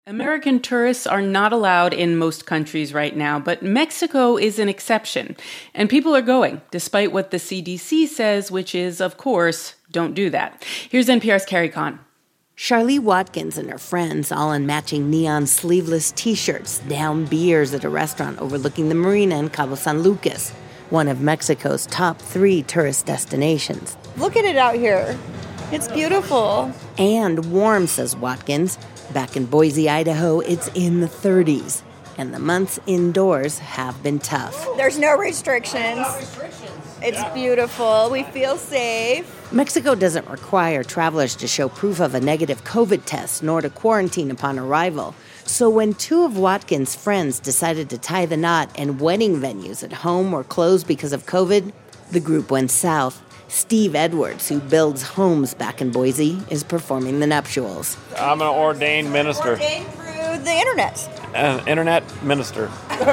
American tourists are not allowed in most countries right now, but Mexico is an exception. And people are going, despite what the CDC says, which is, of course, don't do that. Here's NPR's Carrie Kahn. Charlie Watkins and her friends, all in matching neon sleeveless T-shirts, down beers at a restaurant overlooking the marina in Cabo San Lucas, one of Mexico's top 3 tourist destinations. Look at it out here. It's beautiful. And warm, says Watkins. Back in Boise, Idaho, it's in the 30s. And the months indoors have been tough. There's no restrictions. It's beautiful. We feel safe. Mexico doesn't require travelers to show proof of a negative COVID test nor to quarantine upon arrival. So when 2 of Watkins' friends decided to tie the knot and wedding venues at home were closed because of COVID, the group went south. Steve Edwards, who builds homes back in Boise, is performing the nuptials. I'm an ordained minister. Ordained through the internet. An internet minister.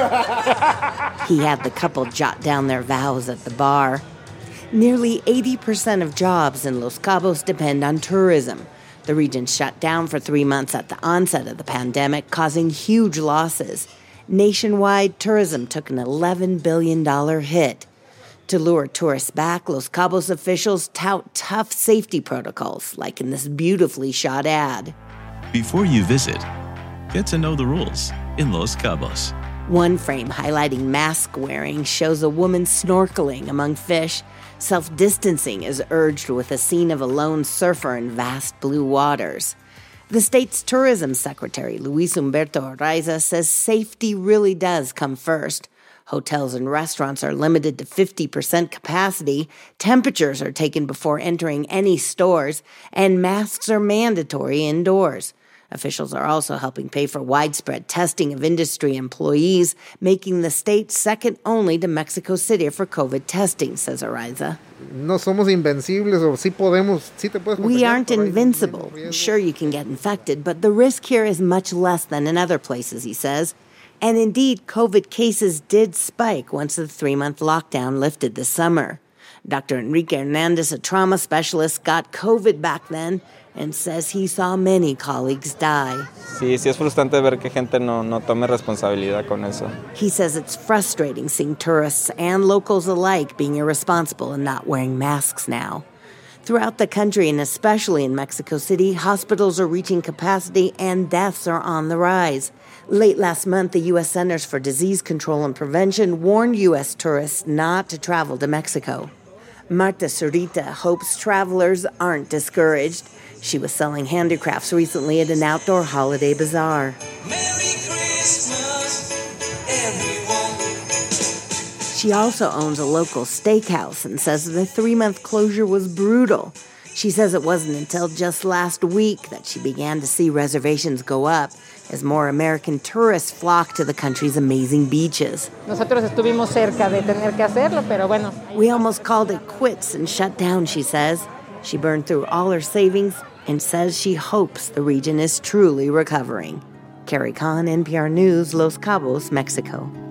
He had the couple jot down their vows at the bar. Nearly 80% of jobs in Los Cabos depend on tourism. The region shut down for 3 months at the onset of the pandemic, causing huge losses. Nationwide, tourism took an $11 billion hit. To lure tourists back, Los Cabos officials tout tough safety protocols, like in this beautifully shot ad. Before you visit, get to know the rules in Los Cabos. One frame highlighting mask wearing shows a woman snorkeling among fish. Self-distancing is urged with a scene of a lone surfer in vast blue waters. The state's tourism secretary, Luis Humberto Araiza, says safety really does come first. Hotels and restaurants are limited to 50% capacity, temperatures are taken before entering any stores, and masks are mandatory indoors. Officials are also helping pay for widespread testing of industry employees, making the state second only to Mexico City for COVID testing, says Araiza. We aren't invincible. Sure, you can get infected, but the risk here is much less than in other places, he says. And indeed, COVID cases did spike once the 3-month lockdown lifted this summer. Dr. Enrique Hernandez, a trauma specialist, got COVID back then and says he saw many colleagues die. Sí, es frustrante ver que gente no tome responsabilidad con eso. He says it's frustrating seeing tourists and locals alike being irresponsible and not wearing masks now. Throughout the country, and especially in Mexico City, hospitals are reaching capacity and deaths are on the rise. Late last month, the U.S. Centers for Disease Control and Prevention warned U.S. tourists not to travel to Mexico. Marta Zurita hopes travelers aren't discouraged. She was selling handicrafts recently at an outdoor holiday bazaar. Merry Christmas, everyone. She also owns a local steakhouse and says the 3-month closure was brutal. She says it wasn't until just last week that she began to see reservations go up as more American tourists flock to the country's amazing beaches. We almost called it quits and shut down, she says. She burned through all her savings and says she hopes the region is truly recovering. Carrie Kahn, NPR News, Los Cabos, Mexico.